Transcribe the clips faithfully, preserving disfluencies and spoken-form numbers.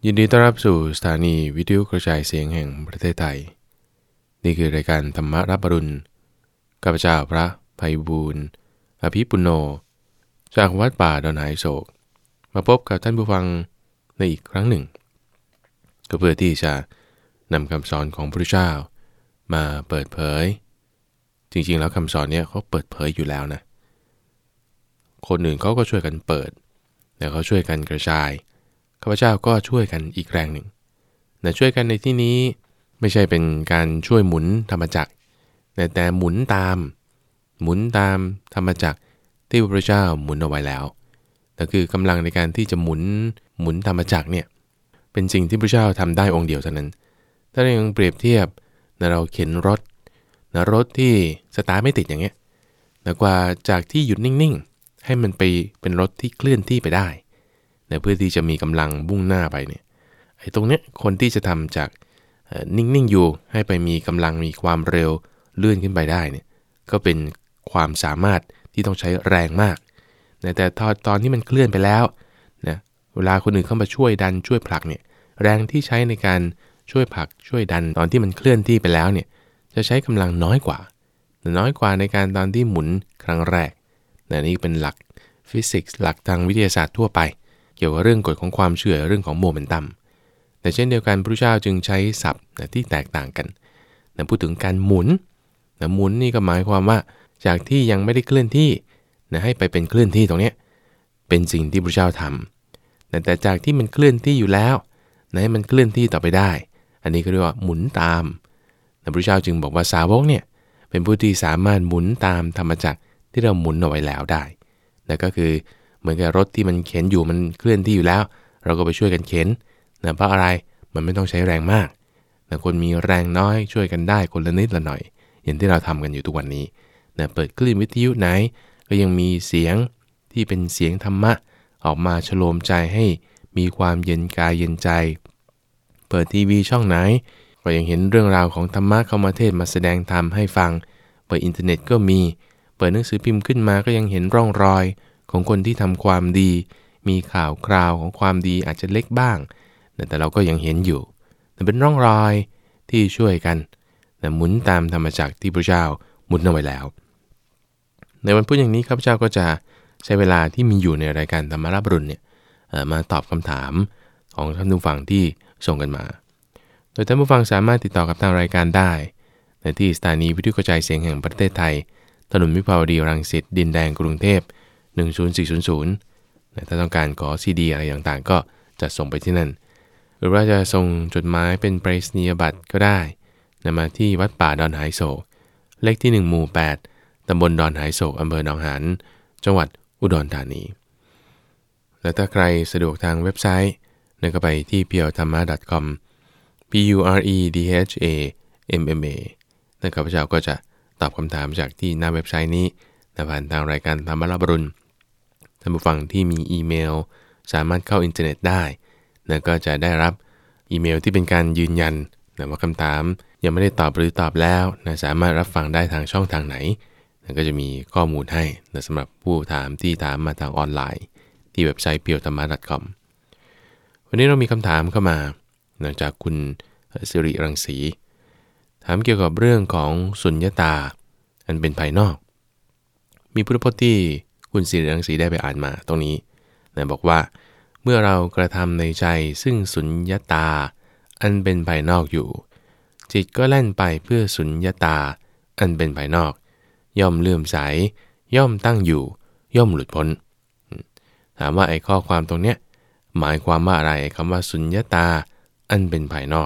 ยินดีต้อนรับสู่สถานีวิทยุกระจายเสียงแห่งประเทศไทยนี่คือรายการธรรมรับอรุณข้าพเจ้าพระไพบูลย์อภิปุโนจากวัดป่าดอนหายโศกมาพบกับท่านผู้ฟังในอีกครั้งหนึ่งก็เพื่อที่จะนำคำสอนของพระพุทธเจ้ามาเปิดเผยจริงๆแล้วคำสอนเนี่ยเขาเปิดเผยอยู่แล้วนะคนอื่นเขาก็ช่วยกันเปิดแต่เขาช่วยกันกระจายข้าพเจ้าก็ช่วยกันอีกแรงหนึ่งแต่ช่วยกันในที่นี้ไม่ใช่เป็นการช่วยหมุนธรรมจักรแต่แต่หมุนตามหมุนตามธรรมจักรที่พระพุทธเจ้าหมุนเอาไว้แล้วแต่คือกำลังในการที่จะหมุนหมุนธรรมจักรเนี่ยเป็นสิ่งที่พระเจ้าทำได้องค์เดียวเท่านั้นถ้าเรายังเปรียบเทียบนะเราเข็นรถนะรถที่สตาร์ทไม่ติดอย่างเงี้ยนะกว่าจากที่หยุดนิ่งๆให้มันไปเป็นรถที่เคลื่อนที่ไปได้เพื่อที่จะมีกำลังบุ่งหน้าไปเนี่ยไอ้ตรงเนี้ยคนที่จะทำจากนิ่งๆอยู่ให้ไปมีกำลังมีความเร็วเลื่อนขึ้นไปได้เนี่ยก็เป็นความสามารถที่ต้องใช้แรงมากแต่ตอนตอนที่มันเคลื่อนไปแล้วนะเวลาคนอื่นเข้ามาช่วยดันช่วยผลักเนี่ยแรงที่ใช้ในการช่วยผลักช่วยดันตอนที่มันเคลื่อนที่ไปแล้วเนี่ยจะใช้กำลังน้อยกว่าน้อยกว่าในการตอนที่หมุนครั้งแรกนะนี่เป็นหลักฟิสิกส์หลักทางวิทยาศาสตร์ทั่วไปเกี่ยวกับเรื่องกฎของความเชื่อเรื่องของโมเมนตัมแต่เช่นเดียวกันพระพุทธเจ้าจึงใช้ศัพท์ที่แตกต่างกันนะพูดถึงการหมุนนะหมุนนี่ก็หมายความว่าจากที่ยังไม่ได้เคลื่อนที่นะให้ไปเป็นเคลื่อนที่ตรงนี้เป็นสิ่งที่พระพุทธเจ้าทำนะแต่จากที่มันเคลื่อนที่อยู่แล้วนะให้มันเคลื่อนที่ต่อไปได้อันนี้ก็เรียกว่าหมุนตามนะพระพุทธเจ้าจึงบอกว่าสาวกเนี่ยเป็นผู้ที่สามารถหมุนตามธรรมจักรที่เราหมุนเอาไว้แล้วได้นะก็คือเหมือนกับรถที่มันเข็นอยู่มันเคลื่อนที่อยู่แล้วเราก็ไปช่วยกันเข็นนะเพราะอะไรมันไม่ต้องใช้แรงมากนะคนมีแรงน้อยช่วยกันได้คนละนิดละหน่อยอย่างที่เราทำกันอยู่ทุกวันนี้นะเปิดคลื่นวิทยุไหนก็ยังมีเสียงที่เป็นเสียงธรรมะออกมาชโลมใจให้มีความเย็นกายเย็นใจเปิดทีวีช่องไหนก็ยังเห็นเรื่องราวของธรรมะเข้ามาเทศมาแสดงธรรมให้ฟังเปิดอินเทอร์เน็ตก็มีเปิดหนังสือพิมพ์ขึ้นมาก็ยังเห็นร่องรอยของคนที่ทำความดีมีข่าวคราวของความดีอาจจะเล็กบ้างแต่เราก็ยังเห็นอยู่แต่เป็นร่องรอยที่ช่วยกันหมุนตามธรรมจักรที่พระเจ้าหมุนเอาไว้แล้วในวันพุธอย่างนี้ข้าพเจ้าก็จะใช้เวลาที่มีอยู่ในรายการธรรมรับรุณเนี่ยมาตอบคำถามของท่านผู้ฟังที่ส่งกันมาโดยท่านผู้ฟังสามารถติดต่อกับทางรายการได้ในที่สถานีวิทยุกระจายเสียงแห่งประเทศไทยถนนวิภาวดีรังสิตดินแดงกรุงเทพหนึ่งศูนย์สี่ศูนย์ศูนย์ถ้าต้องการขอซีดีอะไรต่างๆก็จะส่งไปที่นั่นหรือว่าจะส่งจดหมายเป็นไปรษณียบัตรก็ได้นำมาที่วัดป่าดอนหายโศกเลขที่หนึ่งหมู่แปดตำบลดอนหายโศกอำเภอหนองหานจังหวัดอุดรธานีและถ้าใครสะดวกทางเว็บไซต์ก็ไปที่ พี แอล ธรรมะ ดอท คอม p u r e d h a m m a และข้าพเจ้าก็จะตอบคำถามจากที่หน้าเว็บไซต์นี้ผ่านทางรายการธรรมรับอรุณท่านผู้ฟังที่มีอีเมลสามารถเข้าอินเทอร์เน็ตได้นะก็จะได้รับอีเมลที่เป็นการยืนยันนะว่าคำถามยังไม่ได้ตอบหรือตอบแล้วนะสามารถรับฟังได้ทางช่องทางไหนนะก็จะมีข้อมูลให้นะสำหรับผู้ถามที่ถามมาทางออนไลน์ที่เว็บไซต์ พี แอล ธรรมะ ดอท คอม วันนี้เรามีคำถามเข้ามานะจากคุณสิริรังสีถามเกี่ยวกับเรื่องของสุญญตาอันเป็นภายนอกมีพุทธพจน์ที่คุณสิริรังสีได้ไปอ่านมาตรงนี้นะบอกว่าเมื่อเรากระทำในใจซึ่งสุญญตาอันเป็นภายนอกอยู่จิตก็แล่นไปเพื่อสุญญตาอันเป็นภายนอกย่อมเลื่อมใสย่อมตั้งอยู่ย่อมหลุดพ้นถามว่าไอ้ข้อความตรงเนี้ยหมายความว่าอะไรคำว่าสุญญตาอันเป็นภายนอก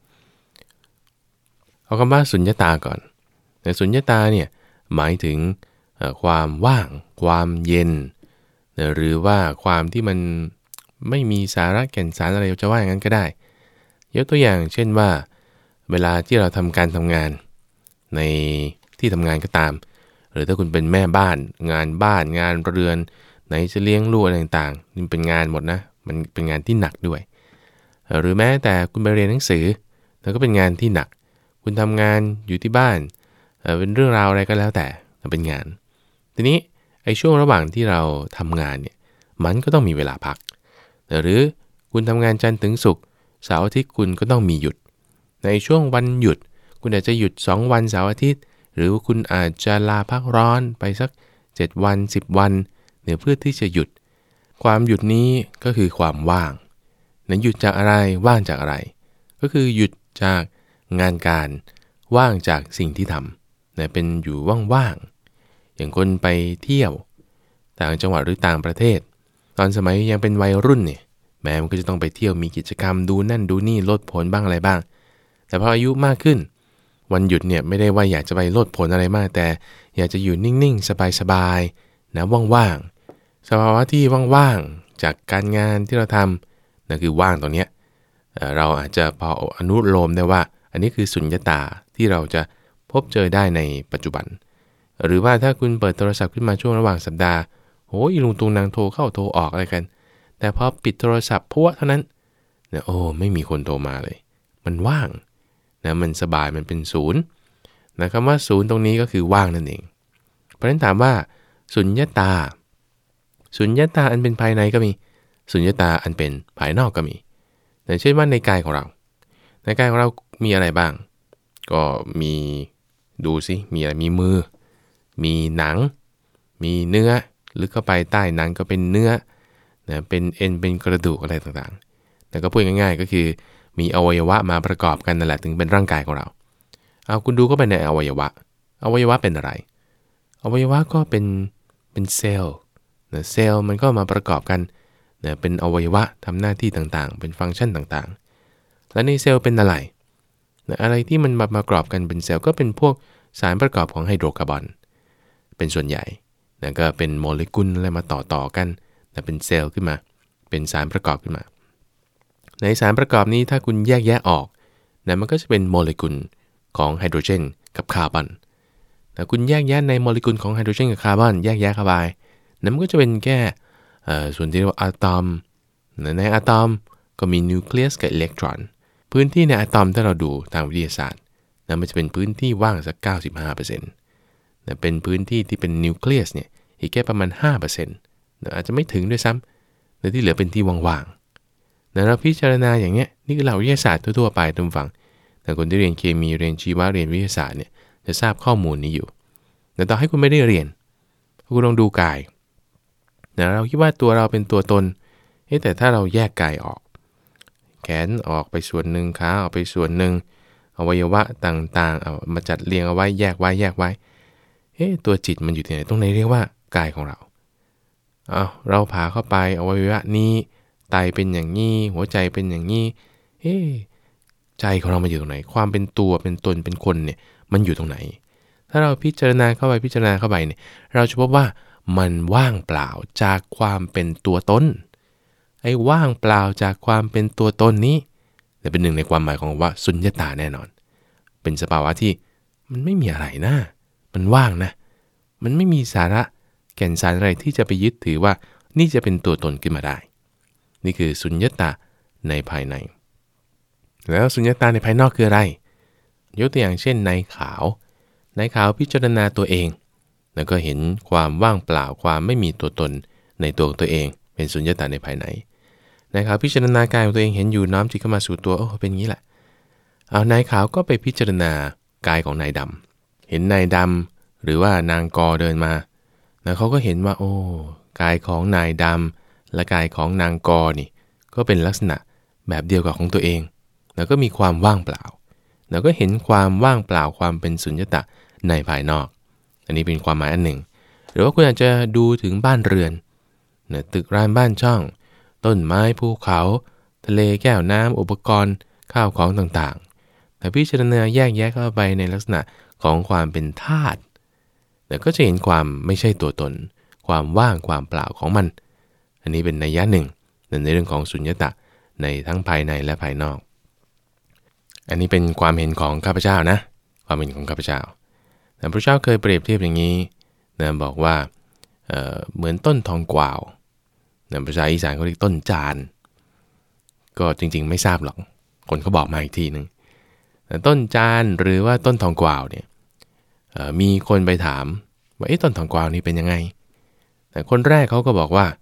เอาคำว่าสุญญตาก่อนแต่สุญญตาเนี่ยหมายถึงความว่างความเย็นหรือว่าความที่มันไม่มีสาระแก่นสารอะไรจะว่าอย่างนั้นก็ได้ยกตัวอย่างเช่นว่าเวลาที่เราทำการทำงานในที่ทำงานก็ตามหรือถ้าคุณเป็นแม่บ้านงานบ้านงานเรือนไหนจะเลี้ยงลูกอะไรต่างๆนี่เป็นงานหมดนะมันเป็นงานที่หนักด้วยหรือแม้แต่คุณไปเรียนหนังสือแล้วก็เป็นงานที่หนักคุณทำงานอยู่ที่บ้านเป็นเรื่องราวอะไรก็แล้วแต่เป็นงานทีนี้ไอ้ช่วงระหว่างที่เราทำงานเนี่ยมันก็ต้องมีเวลาพักหรือคุณทำงานจันทร์ถึงศุกร์เสาร์อาทิตย์คุณก็ต้องมีหยุดในช่วงวันหยุดคุณอาจจะหยุดสองวันเสาร์อาทิตย์หรือคุณอาจจะลาพักร้อนไปสักเจ็ดวันสิบวันเนี่ยเพื่อที่จะหยุดความหยุดนี้ก็คือความว่างนั้นหยุดจากอะไรว่างจากอะไรก็คือหยุดจากงานการว่างจากสิ่งที่ทำเนี่ยเป็นอยู่ว่างๆอย่างคนไปเที่ยวต่างจังหวัดหรือต่างประเทศตอนสมัยยังเป็นวัยรุ่นเนี่ยแม้มันก็จะต้องไปเที่ยวมีกิจกรรมดูนั่นดูนี่ลดผลบ้างอะไรบ้างแต่พออายุมากขึ้นวันหยุดเนี่ยไม่ได้ว่าอยากจะไปลดผลอะไรมากแต่อยากจะอยู่นิ่งๆสบายๆนะว่างๆสภาวะที่ว่างๆจากการงานที่เราทำนั่นคือว่างตรงเนี้ยเราอาจจะพออนุโลมได้ว่าอันนี้คือสุญญตาที่เราจะพบเจอได้ในปัจจุบันหรือว่าถ้าคุณเปิดโทรศัพท์ขึ้นมาช่วงระหว่างสัปดาห์โอ้ยลุงตุงนางโทรเข้าโทรออกอะไรกันแต่พอปิดโทรศัพท์พวกเท่านั้นเนี่ยโอ้ไม่มีคนโทรมาเลยมันว่างนะมันสบายมันเป็นศูนย์นะคำว่าศูนย์ตรงนี้ก็คือว่างนั่นเองเพราะฉะนั้นถามว่าสุญญตาสุญญตาอันเป็นภายในก็มีสุญญตาอันเป็นภายนอกก็มีอย่างเช่นว่าในกายของเราในกายของเรามีอะไรบ้างก็มีดูสิมีอะไรมีมือมีหนังมีเนื้อลึกเข้าไปใต้หนังก็เป็นเนื้อนะเป็นเอ็นเป็นกระดูกอะไรต่างๆแต่ก็พูดง่ายๆก็คือมีอวัยวะมาประกอบกันนั่นแหละถึงเป็นร่างกายของเราเอาคุณดูเข้าไปในอวัยวะอวัยวะเป็นอะไรอวัยวะก็เป็นเป็นเซลล์นะเซลล์มันก็มาประกอบกันนะเป็นอวัยวะทำหน้าที่ต่างๆเป็นฟังก์ชันต่างๆและในเซลล์เป็นอะไรนะอะไรที่มันมาประกอบกันเป็นเซลล์ก็เป็นพวกสารประกอบของไฮโดรคาร์บอนเป็นส่วนใหญ่นะก็เป็นโมเลกุลอะไรมาต่อๆกันนะเป็นเซลล์ขึ้นมาเป็นสารประกอบขึ้นมาในสารประกอบนี้ถ้าคุณแยกแยะออกนะมันก็จะเป็นโมเลกุลของไฮโดรเจนกับคาร์บอนแต่คุณแยกแยะในโมเลกุลของไฮโดรเจนกับคาร์บอนแยกแยะเข้าไปนั้นมันก็จะเป็นแค่ส่วนที่เรียกว่าอะตอมในอะตอมก็มีนิวเคลียสกับอิเล็กตรอนพื้นที่ในอะตอมถ้าเราดูทางวิทยาศาสตร์นั้นมันจะเป็นพื้นที่ว่างสัก เก้าสิบห้าเปอร์เซ็นต์ นะเป็นพื้นที่ที่เป็นนิวเคลียสเนี่ยอีกแค่ประมาณ ห้าเปอร์เซ็นต์ นะอาจจะไม่ถึงด้วยซ้ำแต่ที่เหลือเป็นที่ว่างๆนะเราพิจารณาอย่างเนี้ยนี่คือหลักวิทยาศาสตร์ทั่วๆไปทุกฝั่งแต่คนที่เรียนเคมีเรียนชีวะเรียนวิทยาศาสตร์เนี่ยจะทราบข้อมูลนี้อยู่แต่ต่อให้คุณไม่ได้เรียนคุณลองดูกายนะเราคิดว่าตัวเราเป็นตัวตนเอ๊ะแต่ถ้าเราแยกกายออกแขนออกไปส่วนหนึ่งขาออกไปส่วนหนึ่งอวัยวะต่างๆเอามาจัดเรียงเอาไว้แยกไว้แยกไว้เอ๊ะตัวจิตมันอยู่ที่ไหนตรงไหนเรียกว่ากายของเราเอาเราผ่าเข้าไปอวัยวะนี้ไตเป็นอย่างนี้หัวใจเป็นอย่างนี้เอ๊ะใจของเรามาอยู่ตรงไหนความเป็นตัวเป็นตนเป็นคนเนี่ยมันอยู่ตรงไหนถ้าเราพิจารณาเข้าไปพิจารณาเข้าไปเนี่ยเราจะพบว่ามันว่างเปล่าจากความเป็นตัวตนไอ้ว่างเปล่าจากความเป็นตัวตนนี้แต่เป็นหนึ่งในความหมายของว่าสุญญตาแน่นอนเป็นสภาวะที่มันไม่มีอะไรนะมันว่างนะมันไม่มีสาระแก่นสารอะไรที่จะไปยึดถือว่านี่จะเป็นตัวตนขึ้นมาได้นี่คือสุญญตาในภายในแล้วสุญญตาในภายนอกคืออะไรยกตัวอย่างเช่นในขาวในขาวพิจารณาตัวเองแล้วก็เห็นความว่างเปล่าความไม่มีตัวตนในตัวตัวเองเป็นสุญญตาในภายในในขาวพิจารณากายของตัวเองเห็นอยู่น้อมจิตเข้ามาสู่ตัวโอ้เป็นงี้แหละเอานายขาวก็ไปพิจารณากายของนายดำเห็นนายดำหรือว่านางกอเดินมาแล้วเขาก็เห็นว่าโอ้กายของนายดำและกายของนางกอนี่ก็เป็นลักษณะแบบเดียวกับของตัวเองแล้วก็มีความว่างเปล่าแล้วก็เห็นความว่างเปล่าความเป็นสุญญตาในภายนอกอันนี้เป็นความหมายอันหนึ่งหรือว่าคุณอาจจะดูถึงบ้านเรือนนะตึกร้านบ้านช่องต้นไม้ภูเขาทะเลแก้วน้ำอุปกรณ์ข้าวของต่างๆแต่พิจารณาแยกแยะเข้าไปในลักษณะของความเป็นธาตุแต่ก็จะเห็นความไม่ใช่ตัวตนความว่างความเปล่าของมันอันนี้เป็นนัยยะหนึ่งในเรื่องของสุญญตาในทั้งภายในและภายนอกอันนี้เป็นความเห็นของข้าพเจ้านะความเห็นของข้าพเจ้าแต่พระเจ้าเคยเปรียบเทียบอย่างนี้นะบอกว่า เอ่อ เหมือนต้นทองกวาวนะภาษาอีสานเขาเรียกต้นจานก็จริงๆไม่ทราบหรอกคนเขาบอกมาอีกทีนึงแต่ต้นจานหรือว่าต้นทองกวาวเนี่ยมีคนไปถามว่าไอ้ต้นทองกวาวนี่เป็นยังไงแต่คนแรกเขาก็บอกว่า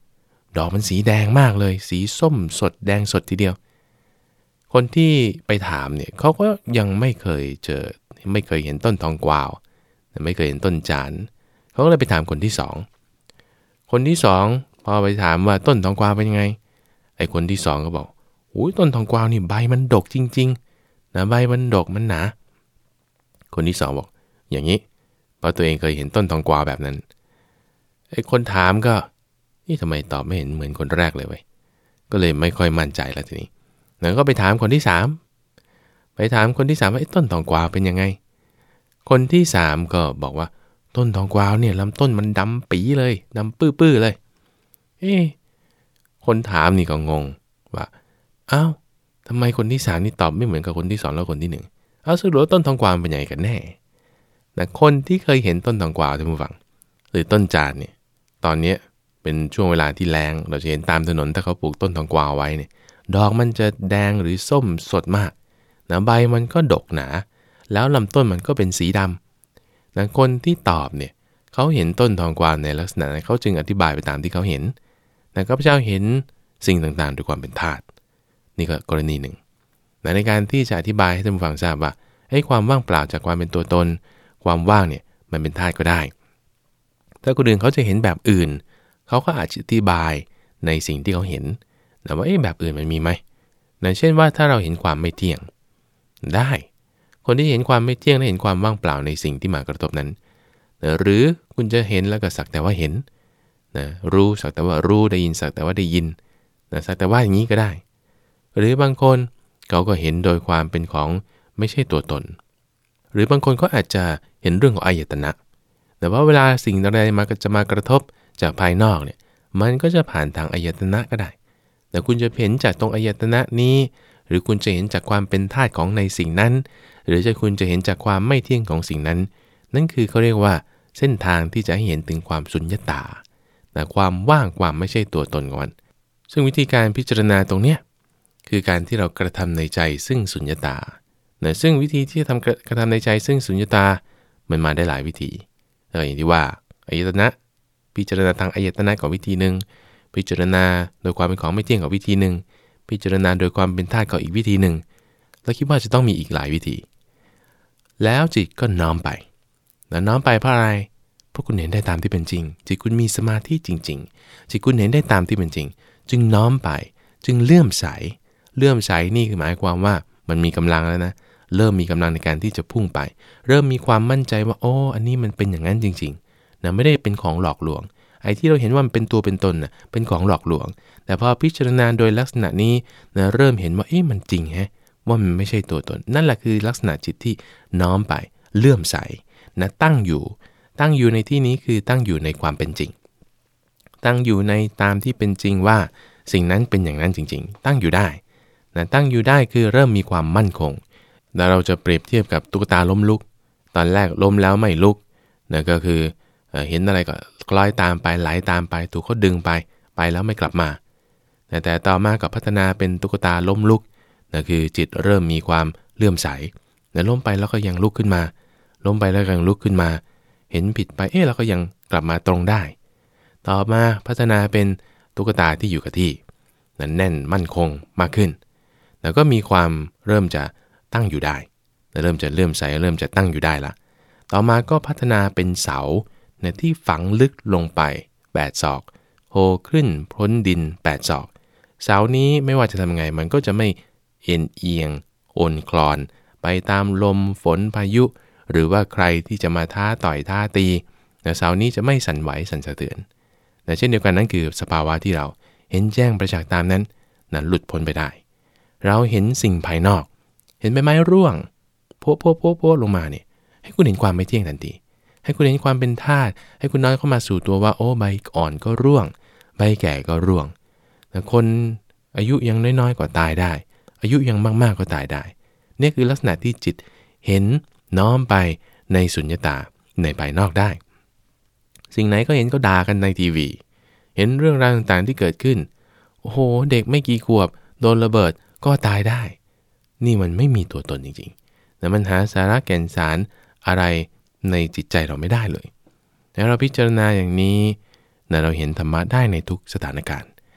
ดอกมันสีแดงมากเลยสีส้มสดแดงสดทีเดียวคนที่ไปถามเนี่ยเขาก็ยังไม่เคยเจอไม่เคยเห็นต้นทองกวาวไม่เคยเห็นต้นจานเขาก็เลยไปถามคนที่สองคนที่สองพอไปถามว่าต้นทองกวาวเป็นยังไงไอ้คนที่สองก็บอกโอ้ยต้นทองกวาวนี่ใบมันดกจริงๆนะใบมันดกมันหนาคนที่สองบอกอย่างนี้เพราะตัวเองเคยเห็นต้นทองกวาวแบบนั้นไอ้คนถามก็นี่ทำไมตอบไม่เห็นเหมือนคนแรกเลยเว้ยก็เลยไม่ค่อยมั่นใจแล้วทีนี้แล้วก็ไปถามคนที่สามไปถามคนที่สามว่าต้นทองกวาวเป็นยังไงคนที่สามก็บอกว่าต้นทองกวาวเนี่ยลำต้นมันดำปีเลยดำปื้อๆเลยเอ๊ะคนถามนี่ก็งงว่าอ้าวทำไมคนที่สามนี่ตอบไม่เหมือนกับคนที่สองแล้วคนที่หนึ่งเอาสรุปว่าต้นทองกวาวเป็นยังไงกันแน่แต่คนที่เคยเห็นต้นทองกวาวท่านผู้ฟังหรือต้นจานเนี่ยตอนนี้เป็นช่วงเวลาที่แล้งเราจะเห็นตามถนนถ้าเขาปลูกต้นทองกวาวไว้เนี่ยดอกมันจะแดงหรือส้มสดมากนะใบมันก็ดกหนาแล้วลำต้นมันก็เป็นสีดำนะคนที่ตอบเนี่ยเขาเห็นต้นทองกวาวในลักษณะนั้นเขาจึงอธิบายไปตามที่เขาเห็นนะข้าพเจ้าเห็นสิ่งต่างๆด้วยความเป็นธาตุนี่ก็กรณีหนึ่งนะในการที่จะอธิบายให้ท่านผู้ฟังทราบว่าไอ้ความว่างเปล่าจากความเป็นตัวตนความว่างเนี่ยมันเป็นธาตุก็ได้ถ้าคนอื่นเขาจะเห็นแบบอื่นเขาก็อาจจะอธิบายในสิ่งที่เขาเห็นนะว่าเอ๊ะแบบอื่นมันมีไหมนะเช่นว่าถ้าเราเห็นความไม่เที่ยงได้คนที่เห็นความไม่เที่ยงและเห็นความว่างเปล่าในสิ่งที่มากระทบนั้นนะหรือคุณจะเห็นแล้วก็สักแต่ว่าเห็นนะรู้สักแต่ว่ารู้ได้ยินสักแต่ว่าได้ยินนะสักแต่ว่าอย่างนี้ก็ได้หรือบางคนเขาก็เห็นโดยความเป็นของไม่ใช่ตัวตนหรือบางคนก็อาจจะเห็นเรื่องของอายตนะแต่ว่าเวลาสิ่งใดมาจะมากระทบจากภายนอกเนี่ยมันก็จะผ่านทางอายตนะก็ได้แต่คุณจะเห็นจากตรงอายตนะนี้หรือคุณจะเห็นจากความเป็นธาตุของในสิ่งนั้นหรือจะคุณจะเห็นจากความไม่เที่ยงของสิ่งนั้นนั่นคือเขาเรียกว่าเส้นทางที่จะให้เห็นถึงความสุญญตาแต่ความว่างความไม่ใช่ตัวตนของมันซึ่งวิธีการพิจารณาตรงเนี้ยคือการที่เรากระทำในใจซึ่งสุญญตานะซึ่งวิธีที่ทำกระทำในใจซึ่งสุญญตามันมาได้หลายวิธีอย่างที่ว่าอายตนะพิจารณาทางอายตนะกับวิธีหนึ่งพิจารณาโดยความเป็นของไม่เที่ยงกับวิธีหนึ่งพิจารณาโดยความเป็นธาตุกับอีกวิธีหนึ่งแล้วคิดว่าจะต้องมีอีกหลายวิธีแล้วจิตก็น้อมไปแล้วน้อมไปเพราะอะไรเพราะคุณเห็นได้ตามที่เป็นจริงจิตคุณมีสมาธิจริงๆจิตคุณเห็นได้ตามที่เป็นจริงจึงน้อมไปจึงเลื่อมใสเลื่อมใสนี่คือหมายความว่ามันมีกำลังแล้วนะเริ่มมีกำลังในการที่จะพุ่งไปเริ่มมีความมั่นใจว่าโอ้อันนี้มันเป็นอย่างนั้นจริงๆนะไม่ได้เป็นของหลอกลวงไอ้ที่เราเห็นว่ามันเป็นตัวเป็นตนนะเป็นของหลอกลวงแต่พอพิจารณาโดยลักษณะนี้นะเริ่มเห็นว่าเอ๊ะมันจริงแฮะว่ามันไม่ใช่ตัวตนนั่นแหละคือลักษณะจิตที่น้อมไปเลื่อมใสนะตั้งอยู่ตั้งอยู่ในที่นี้คือตั้งอยู่ในความเป็นจริงตั้งอยู่ในตามที่เป็นจริงว่าสิ่งนั้นเป็นอย่างนั้นจริงๆตั้งอยู่ได้นะตั้งอยู่ได้คือเริ่มมีความมั่นคงแล้วเราจะเปรียบเทียบกับตุ๊กตาล้มลุกตอนแรกล้มแล้วไม่ลุกนะก็คือเห็นอะไรก็คล้อยตามไปไหลตามไปถูกเขาดึงไปไปแล้วไม่กลับมาแต่ต่อมากับพัฒนาเป็นตุ๊กตาล้มลุกนะคือจิตเริ่มมีความเลื่อมใสนะล้มไปแล้วก็ยังลุกขึ้นมาล้มไปแล้วก็ยังลุกขึ้นมาเห็นผิดไปเอ๊ะเราก็ยังกลับมาตรงได้ต่อมาพัฒนาเป็นตุ๊กตาที่อยู่กับที่นั้นแน่นมั่นคงมากขึ้นแล้วก็มีความเริ่มจะตั้งอยู่ได้เริ่มจะเลื่อมใสเริ่มจะตั้งอยู่ได้ละต่อมาก็พัฒนาเป็นเสาเนี่ยที่ฝังลึกลงไปแปดศอกโผล่ขึ้นพ้นดินแปดศอกเสานี้ไม่ว่าจะทำไงมันก็จะไม่เอ็นเอียงโอนคลอนไปตามลมฝนพายุหรือว่าใครที่จะมาท้าต่อยท้าตีแต่เสานี้จะไม่สั่นไหวสั่นสะเทือนแต่เช่นเดียวกันนั้นคือสภาวะที่เราเห็นแจ้งประจักษ์ตามนั้นนั้นหลุดพ้นไปได้เราเห็นสิ่งภายนอกเห็นใบไม้ร่วงโป๊ะโป๊ะโป๊ะโป๊ะลงมาเนี่ยให้คุณเห็นความไม่เที่ยงทันทีให้คุณเห็นความเป็นธาตุให้คุณน้อยเข้ามาสู่ตัวว่าโอ้ใบอ่อนก็ร่วงใบแก่ก็ร่วงแต่คนอายุยังน้อยๆก็ตายได้อายุยังมากๆก็ตายได้นี่คือลักษณะที่จิตเห็นน้อมไปในสุญญตาในภายนอกได้สิ่งไหนก็เห็นก็ด่ากันในทีวีเห็นเรื่องราวต่างๆที่เกิดขึ้นโอ้โหเด็กไม่กี่ขวบโดนระเบิดก็ตายได้นี่มันไม่มีตัวตนจริงๆแต่มันหาสาระแก่นสารอะไรในจิตใจเราไม่ได้เลยแล้วเราพิจารณาอย่างนี้นะเราเห็นธรรมะได้ในทุกสถานการณ์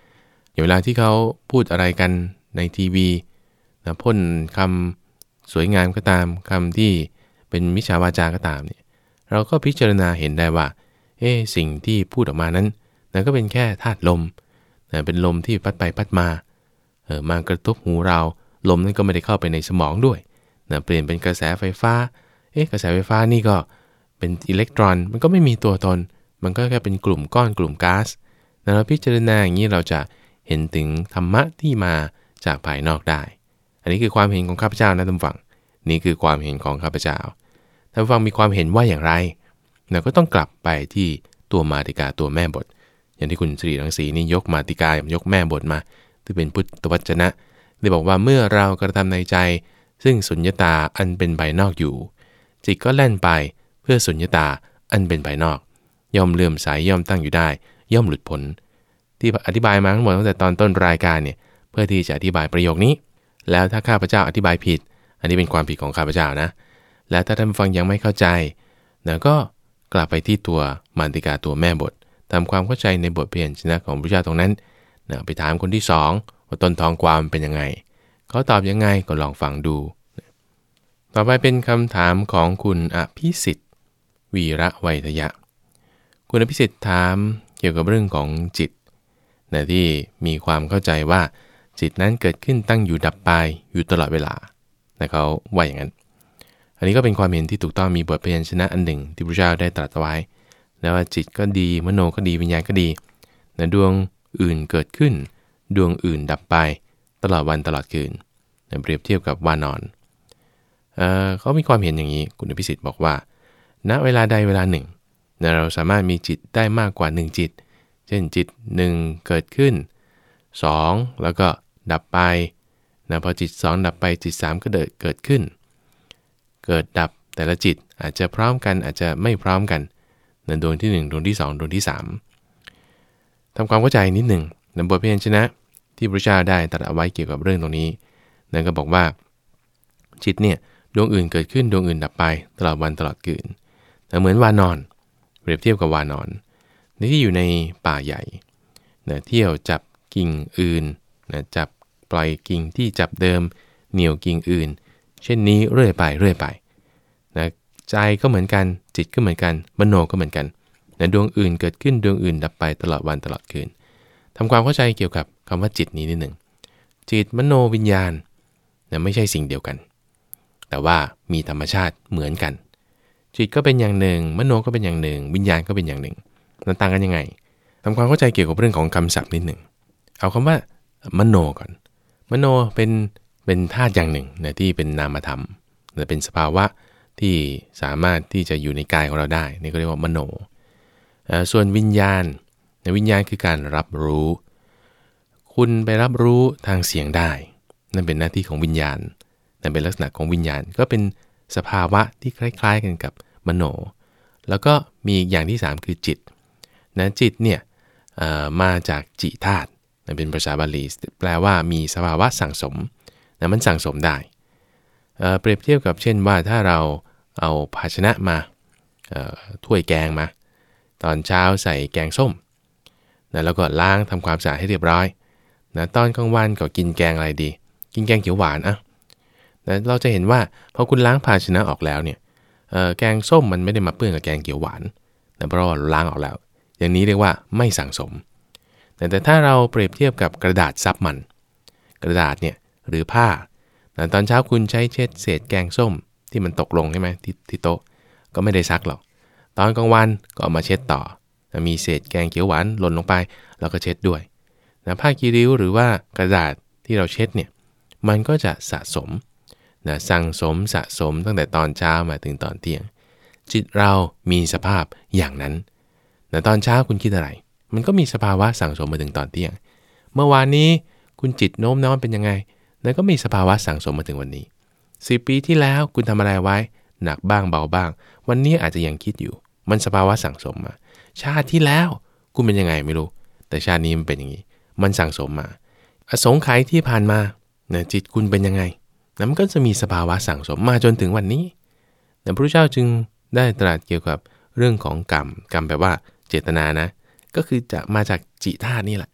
อย่างเวลาที่เขาพูดอะไรกันในทีวีนะพ่นคำสวยงามก็ตามคำที่เป็นมิจฉาวาจาก็ตามเนี่ยเราก็พิจารณาเห็นได้ว่าเอ๊ะสิ่งที่พูดออกมานั้นนั่นก็เป็นแค่ธาตุลมนะเป็นลมที่พัดไปพัดมาเออมากระทบหูเราลมนั้นก็ไม่ได้เข้าไปในสมองด้วยนะเปลี่ยนเป็นกระแสไฟฟ้าเอ๊ะกระแสไฟฟ้านี่ก็เป็นอิเล็กตรอนมันก็ไม่มีตัวตนมันก็แค่เป็นกลุ่มก้อนกลุ่มก๊าซนะเราพิจารณาอย่างนี้เราจะเห็นถึงธรรมะที่มาจากภายนอกได้อันนี้คือความเห็นของข้าพเจ้านะท่านฟังนี่คือความเห็นของข้าพเจ้าท่านฟังมีความเห็นว่าอย่างไรเราก็ต้องกลับไปที่ตัวมาติกาตัวแม่บทอย่างที่คุณสิริรังสีนี่ยกมาติกายกแม่บทมาที่เป็นพุทธวจนะได้บอกว่าเมื่อเรากระทำในใจซึ่งสุญญตาอันเป็นภายนอกอยู่จิตก็แล่นไปเพื่อสุญญตาอันเป็นภายนอกย่อมเลื่อมใสย่อมตั้งอยู่ได้ย่อมหลุดพ้นที่อธิบายมาทั้งหมดตั้งแต่ตอนต้นรายการเนี่ยเพื่อที่จะอธิบายประโยคนี้แล้วถ้าข้าพเจ้าอธิบายผิดอันนี้เป็นความผิดของข้าพเจ้านะแล้วถ้าท่านฟังยังไม่เข้าใจนะก็กลับไปที่ตัวมันติกาตัวแม่บททำความเข้าใจในบทเปลี่ยนชนะของพระเจ้าตรงนั้นนะไปถามคนที่สองว่าต้นทองความเป็นยังไงเขาตอบยังไงก็ลองฟังดูต่อไปเป็นคำถามของคุณอภิสิทธิ์วีระไวยทยะคุณอภิสิทธิ์ถามเกี่ยวกับเรื่องของจิตนะที่มีความเข้าใจว่าจิตนั้นเกิดขึ้นตั้งอยู่ดับไปอยู่ตลอดเวลานะเขาว่าอย่างนั้นอันนี้ก็เป็นความเห็นที่ถูกต้องมีบทพยัญชนะอันหนึ่งที่พระเจ้าได้ตรัสไว้แล้วว่าจิตก็ดีมโนก็ดีวิญญาณก็ดีนะดวงอื่นเกิดขึ้นดวงอื่นดับไปตลอดวันตลอดคืนนะเปรียบเทียบกับวานอนเอ่อเขามีความเห็นอย่างนี้คุณอภิสิทธิ์บอกว่าณเวลาใดเวลาหนึ่งนะเราสามารถมีจิตได้มากกว่าหนึ่งจิตเช่นจิตหนึ่งเกิดขึ้นสองแล้วก็ดับไปนะพอจิตสองดับไปจิตสามก็เกิดขึ้นเกิดดับแต่ละจิตอาจจะพร้อมกันอาจจะไม่พร้อมกันนะดวงที่หนึ่งดวงที่สองดวงที่สามทำความเข้าใจนิดหนึ่งในบทพยัญชนะที่พระเจ้าได้ตรัสเอาไว้เกี่ยวกับเรื่องตรงนี้นั่นก็บอกว่าจิตเนี่ยดวงอื่นเกิดขึ้นดวงอื่นดับไปตลอดวันตลอดคืนแต่เหมือนวานอนเปรียบเทียบกับวานอนที่อยู่ในป่าใหญ่นะเที่ยวจับกิ่งอื่นนะจับปล่อยกิ่งที่จับเดิมเหนี่ยวกิ่งอื่นเช่นนี้เรื่อยไปเรื่อยไปนะใจก็เหมือนกันจิตก็เหมือนกันมโนก็เหมือนกันนะดวงอื่นเกิดขึ้นดวงอื่นดับไปตลอดวันตลอดคืนทำความเข้าใจเกี่ยวกับคำว่าจิตนี้นิดหนึ่งจิตมโนวิญญาณนะไม่ใช่สิ่งเดียวกันแต่ว่ามีธรรมชาติเหมือนกันจิตก็เป็นอย่างหนึ่งมโนก็เป็นอย่างหนึ่งวิญญาณก็เป็นอย่างหนึ่งมันต่างกันยังไงทำความเข้าใจเกี่ยวกับเรื่องของคำศัพท์นิดหนึ่งเอาคำว่ามโนก่อนมโนเป็นเป็นธาตุอย่างหนึ่งนะที่เป็นนามธรรมนะเป็นสภาวะที่สามารถที่จะอยู่ในกายของเราได้นี่ก็เรียกว่ามโนส่วนวิญญาณวิญญาณคือการรับรู้คุณไปรับรู้ทางเสียงได้นั่นเป็นหน้าที่ของวิญญาณนั่นเป็นลักษณะของวิญญาณก็เป็นสภาวะที่คล้ายๆกันกับมโนแล้วก็มีอย่างที่สามคือจิตนะจิตเนี่ยมาจากจิธาตุนั่นเป็นภาษาบาลีแปลว่ามีสภาวะสั่งสมนะมันสั่งสมได้เ, เปรียบเทียบกับเช่นว่าถ้าเราเอาภาชนะมาถ้วยแกงมาตอนเช้าใส่แกงส้มนะแล้วก็ล้างทำความสะอาดให้เรียบร้อยนะตอนกลางวันก็กินแกงอะไรดีกินแกงเขียวหวานอ่ะนะเราจะเห็นว่าพอคุณล้างภาชนะออกแล้วเนี่ยแกงส้มมันไม่ได้มาเปื้อนกับแกงเขียวหวานนะเพราะว่าล้างออกแล้วอย่างนี้เรียกว่าไม่สั่งสมแต่, แต่ถ้าเราเปรียบเทียบกับกระดาษซับมันกระดาษเนี่ยหรือผ้านะตอนเช้าคุณใช้เช็ดเศษแกงส้มที่มันตกลงใช่ไหม ท, ที่โต๊ะก็ไม่ได้ซักหรอกตอนกลางวันก็เอามาเช็ดต่อนะมีเศษแกงเขียวหวานหล่นลงไปเราก็เช็ดด้วยนะผ้ากีริ้วหรือว่ากระดาษที่เราเช็ดเนี่ยมันก็จะสะสมนะสั่งสมสะสมตั้งแต่ตอนเช้ามาถึงตอนเที่ยงจิตเรามีสภาพอย่างนั้นนะตอนเช้าคุณคิดอะไรมันก็มีสภาวะสั่งสมมาถึงตอนเที่ยงเมื่อวานนี้คุณจิตโน้มน้อมเป็นยังไงแล้วก็มีสภาวะสั่งสมมาถึงวันนี้สิบปีที่แล้วคุณทำอะไรไว้หนักบ้างเบาบ้างวันนี้อาจจะยังคิดอยู่มันสภาวะสั่งสมมาชาติที่แล้วคุณเป็นยังไงไม่รู้แต่ชาตินี้มันเป็นอย่างนี้มันสั่งสมมาอสงไขยที่ผ่านมาเนี่ยจิตคุณเป็นยังไงแล้วมันก็จะมีสภาวะสั่งสมมาจนถึงวันนี้แต่พระพุทธเจ้าจึงได้ตรัสเกี่ยวกับเรื่องของกรรมกรรมแปลว่าเจตนานะก็คือจะมาจากจิธาตุนี่แหละ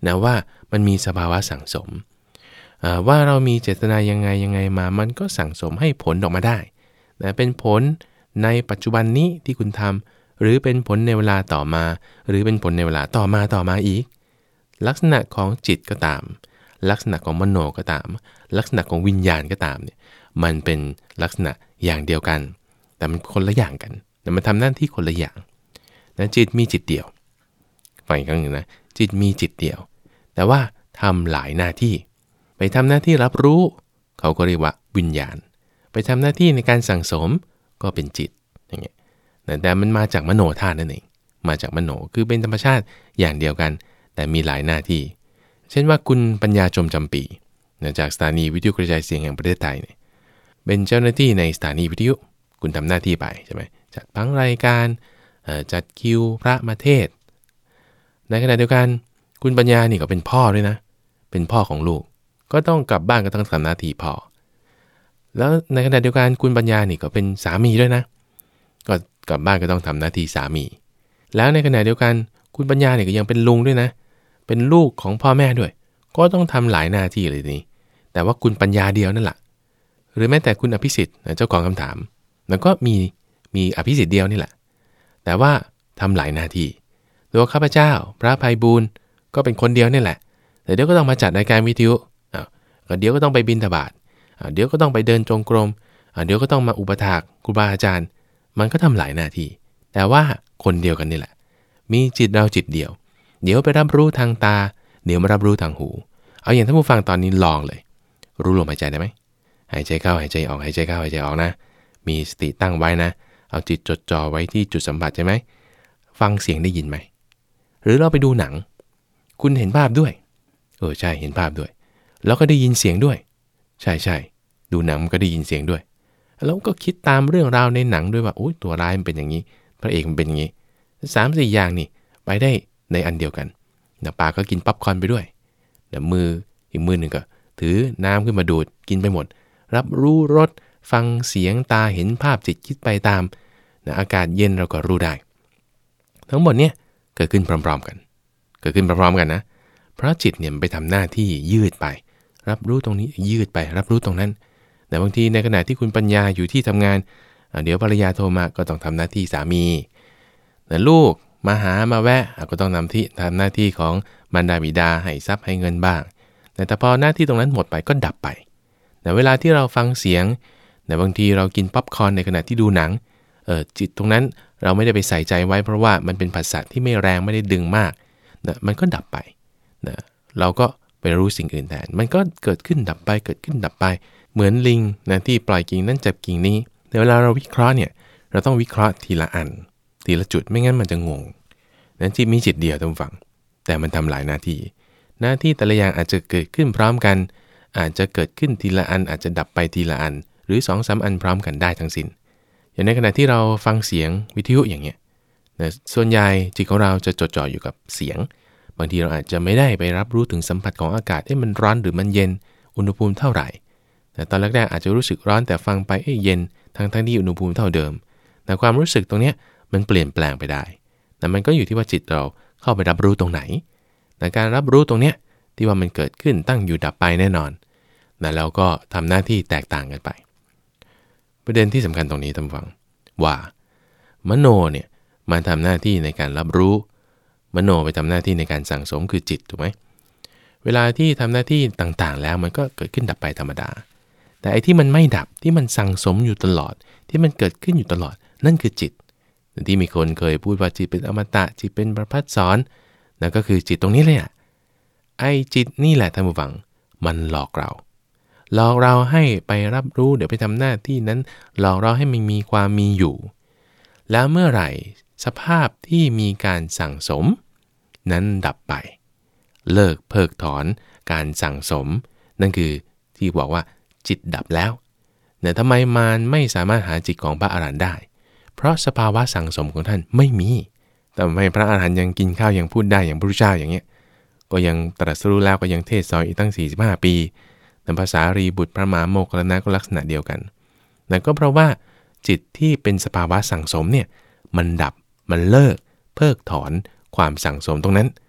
นะว่ามันมีสภาวะสั่งสมว่าเรามีเจตนายังไงยังไงมามันก็สั่งสมให้ผลออกมาได้นะเป็นผลในปัจจุบันนี้ที่คุณทำหรือเป็นผลในเวลาต่อมาหรือเป็นผลในเวลาต่อมาต่อมาอีกลักษณะของจิตก็ตามลักษณะของมโนก็ตามลักษณะของวิญญาณก็ตามเนี่ยมันเป็นลักษณะอย่างเดียวกันแต่มันคนละอย่างกันแต่มันทำหน้าที่คนละอย่างนะจิตมีจิตเดียวฟังอีกครั้งหนึ่งนะจิตมีจิตเดียวแต่ว่าทำหลายหน้าที่ไปทำหน้าที่รับรู้เขาก็เรียกว่าวิญญาณไปทำหน้าที่ในการสั่งสมก็เป็นจิตอย่างเงี้ยแต่มันมาจากมโนธาตุนั่นเองมาจากมโนคือเป็นธรรมชาติอย่างเดียวกันแต่มีหลายหน้าที่เช่นว่าคุณปัญญาจมจำปีจากสถานีวิทยุกระจายเสียงแห่งประเทศไทยเนี่ยเป็นเจ้าหน้าที่ในสถานีวิทยุคุณทำหน้าที่ไปใช่ไหมจัดพังรายการจัดคิวพระมาเทศในขณะเดียวกันคุณปัญญานี่ก็เป็นพ่อด้วยนะเป็นพ่อของลูกก็ต้องกลับบ้านก็ต้องทำหน้าที่พ่อแล้วในขณะเดียวกันคุณปัญญานี่ก็เป็นสามีด้วยนะก็กลับบ้านก็ต้องทำหน้าที่สามีแล้วในขณะเดียวกันคุณปัญญาเนี่ยก็ยังเป็นลุงด้วยนะเป็นลูกของพ่อแม่ด้วยก็ต้องทำหลายหน้าที่เลยนี้แต่ว่าคุณปัญญาเดียวนั่นแหละหรือแม้แต่คุณอภิสิทธิ์เจ้าของคำถามแล้วก็มีมีอภิสิทธิ์เดียวนี่แหละแต่ว่าทำหลายหน้าที่ตัวข้าพเจ้าพระภัยบูลย์ก็เป็นคนเดียวนี่แหละแต่เดี๋ยวก็ต้องมาจัดรายการวิทยุอ้าวเดี๋ยวก็ต้องไปบิณฑบาตเดี๋ยวก็ต้องไปเดินจงกรมเดี๋ยวก็ต้องมาอุปถากครูบาอาจารย์มันก็ทำหลายหน้าที่แต่ว่าคนเดียวกันนี่แหละมีจิตเราจิตเดียวเดี๋ยวไปรับรู้ทางตาเดี๋ยวมารับรู้ทางหูเอาอย่างท่านผู้ฟังตอนนี้ลองเลยรู้ลมหายใจได้ไหมหายใจเข้าหายใจออกหายใจเข้าหายใจออกนะมีสติตั้งไว้นะเอาจิตจดจ่อไว้ที่จุดสัมผัสใช่ไหมฟังเสียงได้ยินไหมหรือเราไปดูหนังคุณเห็นภาพด้วยเออใช่เห็นภาพด้วยแล้วก็ได้ยินเสียงด้วยใช่ใช่ดูหนังมันก็ได้ยินเสียงด้วยแล้วก็คิดตามเรื่องราวในหนังด้วยว่าโอ้ยตัวร้ายมันเป็นอย่างนี้พระเอกมันเป็นอย่างนี้สามสี่อย่างนี่ไปได้ในอันเดียวกันนะปากก็กินป๊อปคอร์นไปด้วยเดี๋ยวมืออีกมือหนึ่งก็ถือน้ำขึ้นมาดูดกินไปหมดรับรู้รสฟังเสียงตาเห็นภาพจิตคิดไปตามนะอากาศเย็นเราก็รู้ได้ทั้งหมดเนี่ยเกิดขึ้นพร้อมๆกันเกิดขึ้นพร้อมๆกันนะเพราะจิตเนี่ยมันไปทำหน้าที่ยืดไปรับรู้ตรงนี้ยืดไปรับรู้ตรงนั้นแต่บางทีในขณะที่คุณปัญญาอยู่ที่ทำงานเดี๋ยวภรรยาโทรมาก็ต้องทำหน้าที่สามีแต่ลูกมาหามาแวะก็ต้องทำที่ทำหน้าที่ของมารดาบิดาให้ทรัพย์ให้เงินบ้างแต่พอหน้าที่ตรงนั้นหมดไปก็ดับไปแต่เวลาที่เราฟังเสียงแต่บางทีเรากินป๊อปคอร์นในขณะที่ดูหนังเออจิตตรงนั้นเราไม่ได้ไปใส่ใจไว้เพราะว่ามันเป็นผัสสะที่ไม่แรงไม่ได้ดึงมากนะมันก็ดับไปนะเราก็ไปรู้สิ่งอื่นแทนมันก็เกิดขึ้นดับไปเกิดขึ้นดับไปเหมือนลิงนะที่ปล่อยกิ่งนั้นจับกิ่งนี้แต่เวลาเราวิเคราะห์เนี่ยเราต้องวิเคราะห์ทีละอันทีละจุดไม่งั้นมันจะงงนั้นจิตมีจิตเดียวท่านผู้ฟังแต่มันทำหลายหน้าที่หน้าที่แต่ละอย่างอาจจะเกิดขึ้นพร้อมกันอาจจะเกิดขึ้นทีละอันอาจจะดับไปทีละอันหรือ สองสาม อันพร้อมกันได้ทั้งสิ้นอย่างในขณะที่เราฟังเสียงวิทยุอย่างเงี้ยนะส่วนใหญ่จิตของเราจะจดจ่ออยู่กับเสียงบางทีเราอาจจะไม่ได้ไปรับรู้ถึงสัมผัสของอากาศให้มันร้อนหรือมันเย็นอุณหภูมิเท่าไหร่แต่ตอนแรกๆอาจจะรู้สึกร้อนแต่ฟังไปเอ้ยเย็นทั้งทั้งที่อุณหภูมิเท่าเดิมแต่ความรู้สึกตรงเนี้ยมันเปลี่ยนแปลงไปได้แต่มันก็อยู่ที่ว่าจิตเราเข้าไปรับรู้ตรงไหนแต่การรับรู้ตรงเนี้ยที่ว่ามันเกิดขึ้นตั้งอยู่ดับไปแน่นอนนะแล้วก็ทำหน้าที่แตกต่างกันไปประเด็นที่สำคัญตรงนี้ท่านฟังว่ามโนเนี่ยมาทำหน้าที่ในการรับรู้มโนไปทำหน้าที่ในการสั่งสมคือจิตถูกไหมเวลาที่ทำหน้าที่ต่างๆแล้วมันก็เกิดขึ้นดับไปธรรมดาแต่ไอ้ที่มันไม่ดับที่มันสั่งสมอยู่ตลอดที่มันเกิดขึ้นอยู่ตลอดนั่นคือจิตที่มีคนเคยพูดว่าจิตเป็นอมตะจิตเป็นประภัสสรนั่นก็คือจิตตรงนี้เลยอ่ะไอ้จิตนี่แหละท่านผู้ฟังมันหลอกเราหลอกเราให้ไปรับรู้เดี๋ยวไปทำหน้าที่นั้นหลอกเราให้มันมีความมีอยู่แล้วเมื่อไหร่สภาพที่มีการสั่งสมนั้นดับไปเลิกเพิกถอนการสั่งสมนั่นคือที่บอกว่าจิตดับแล้วแต่ทำไมมารไม่สามารถหาจิตของพระอรหันต์ได้เพราะสภาวะสั่งสมของท่านไม่มีแต่ทำไมพระอรหันต์ยังกินข้าวยังพูดได้อย่างพระพุทธเจ้าอย่างเงี้ยก็ยังตรัสรู้แล้วก็ยังเทศสอนอีกตั้งสี่สิบห้าปีแต่ภาษารีบุตรพระมหาโมคคัลลานะก็ลักษณะเดียวกันนั่นก็เพราะว่าจิตที่เป็นสภาวะสั่งสมเนี่ยมันดับมันเลิกเพิกถอนความสั่งสมตรงนั้น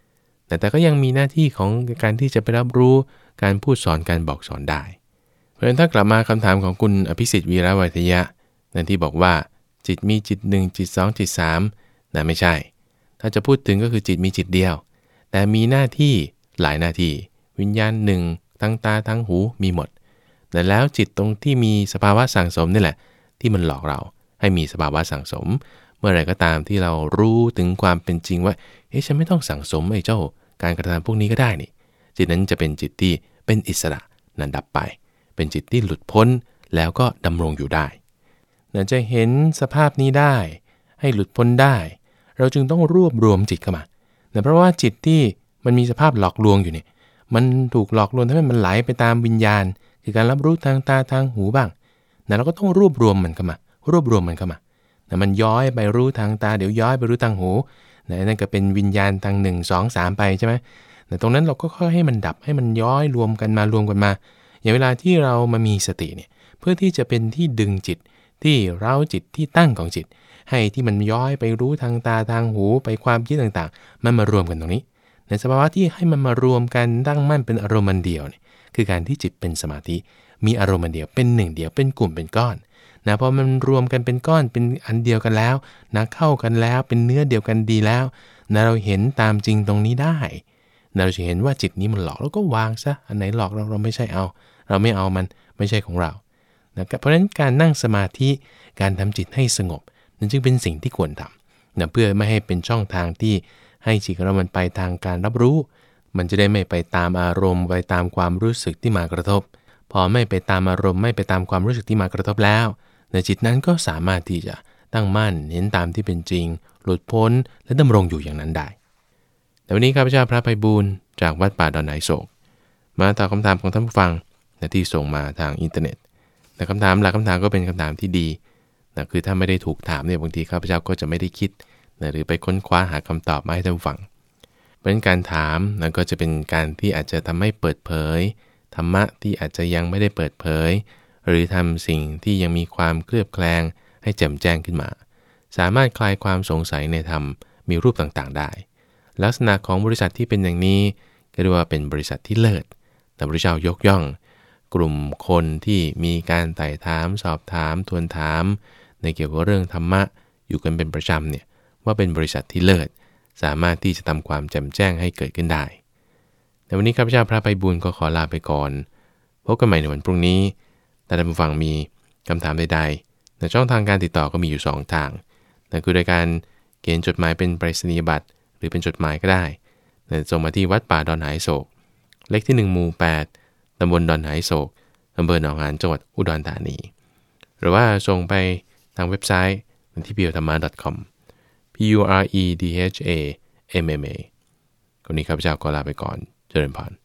แต่แต่ก็ยังมีหน้าที่ของการที่จะไปรับรู้การพูดสอนการบอกสอนได้เพราะฉะนั้นถ้ากลับมาคำถามของคุณอภิสิทธิ์วีระวัฒยะนั่นที่บอกว่าจิตมีจิตหนึ่งจิตสองจิตสามนั่นไม่ใช่ถ้าจะพูดถึงก็คือจิตมีจิตเดียวแต่มีหน้าที่หลายหน้าที่วิญญาณหนึ่งทั้งตาทั้งหูมีหมดแต่แล้วจิตตรงที่มีสภาวะสั่งสมนี่แหละที่มันหลอกเราให้มีสภาวะสั่งสมเมื่อไหร่ก็ตามที่เรารู้ถึงความเป็นจริงว่าเอ๊ะฉันไม่ต้องสั่งสมไอ้เจ้าการกระทำพวกนี้ก็ได้นี่จิตนั้นจะเป็นจิตที่เป็นอิสระนั้นดับไปเป็นจิตที่หลุดพ้นแล้วก็ดำรงอยู่ได้เราจะเห็นสภาพนี้ได้ให้หลุดพ้นได้เราจึงต้องรวบรวมจิตเข้ามาเพราะว่าจิตที่มันมีสภาพหลอกลวงอยู่เนี่ยมันถูกหลอกลวงทำให้มันไหลไปตามวิญญาณคือการรับรู้ทางตาทางหูบ้างนะเราก็ต้องรวบรวมมันเข้ามารวบรวมมันเข้ามานะมันย้อยไปรู้ทางตาเดี๋ยวย้อยไปรู้ทางหูนะนั่นก็เป็นวิญญาณทางหนึ่ง สอง สามไปใช่ไหมแต่ตรงนั้นเราก็ค่อยให้มันดับให้มันย้อยรวมกันมารวมกันมาอย่างเวลาที่เรามามีสติเนี่ยเพื่อที่จะเป็นที่ดึงจิตที่เร้าจิตที่ตั้งของจิตให้ที่มันย้อยไปรู้ทางตาทางหูไปความคิดต่างๆมันมารวมกันตรงนี้ในสภาวะที่ให้มันมารวมกันตั้งมั่นเป็นอารมณ์เดียวเนี่ยคือการที่จิตเป็นสมาธิมีอารมณ์เดียวเป็นหนึ่งเดียวเป็นกลุ่มเป็นก้อนนะพอมันรวมกันเป็นก้อนเป็นอันเดียวกันแล้วนะเข้ากันแล้วเป็นเนื้อเดียวกันดีแล้วนะเราเห็นตามจริงตรงนี้ได้นะเราจะเห็นว่าจิตนี้มันหลอกแล้วก็วางซะอันไหนหลอกเราเราไม่ใช่เอาเราไม่เอามันไม่ใช่ของเรานะเพราะฉะนั้นการนั่งสมาธิการทำจิตให้สงบนั่นจึงเป็นสิ่งที่ควรทำนะเพื่อไม่ให้เป็นช่องทางที่ให้จิตของเรามันไปทางการรับรู้มันจะได้ไม่ไปตามอารมณ์ไปตามความรู้สึกที่มากระทบพอไม่ไปตามอารมณ์ไม่ไปตามความรู้สึกที่มากระทบแล้วในจิตนั้นก็สามารถที่จะตั้งมั่นเห็นตามที่เป็นจริงหลุดพ้นและดำรงอยู่อย่างนั้นได้แต่วันนี้ข้าพเจ้าพระไพบูลย์จากวัดป่าดอนไหโศกมาตอบคำถามของท่านผู้ฟังที่ส่งมาทางอินเทอร์เน็ตแต่คำถามหลายคำถามก็เป็นคำถามที่ดีนะคือถ้าไม่ได้ถูกถามเนี่ยบางทีข้าพเจ้าก็จะไม่ได้คิดนะหรือไปค้นคว้าหาคำตอบมาให้ท่านผู้ฟังเพราะฉะนั้นการถามนะก็จะเป็นการที่อาจจะทำให้เปิดเผยธรรมะที่อาจจะยังไม่ได้เปิดเผยหรือทำสิ่งที่ยังมีความเคลือบแคลงให้แจ่มแจ้งขึ้นมาสามารถคลายความสงสัยในธรรมมีรูปต่างๆได้ลักษณะของบริษัทที่เป็นอย่างนี้ก็เรียกว่าเป็นบริษัทที่เลิศแต่พระเจ้ายกย่องกลุ่มคนที่มีการไต่ถามสอบถามทวนถามในเกี่ยวกับเรื่องธรรมะอยู่กันเป็นประจำเนี่ยว่าเป็นบริษัทที่เลิศสามารถที่จะทำความแจ่มแจ้งให้เกิดขึ้นได้ในวันนี้ข้าพเจ้าพระไพบูลย์ก็ขอลาไปก่อนพบกันใหม่ในวันพรุ่งนี้ถ้าท่านผู้ฟังมีคำถามใดๆในช่องทางการติดต่อก็มีอยู่สองทางนั่นคือโดยการเขียนจดหมายเป็นไปรษณียบัตรหรือเป็นจดหมายก็ได้ส่งมาที่วัดป่าดอนไหโศกเลขที่หนึ่งหมู่แปดตำบลดอนไหโศกอำเภอหนองหานจังหวัดอุดรธานีหรือว่าส่งไปทางเว็บไซต์ที่ พี โอ ธรรมะ ดอท คอม p u r e d h a m m a วันนี้ข้าพเจ้าก็ลาไปก่อนเจริญพร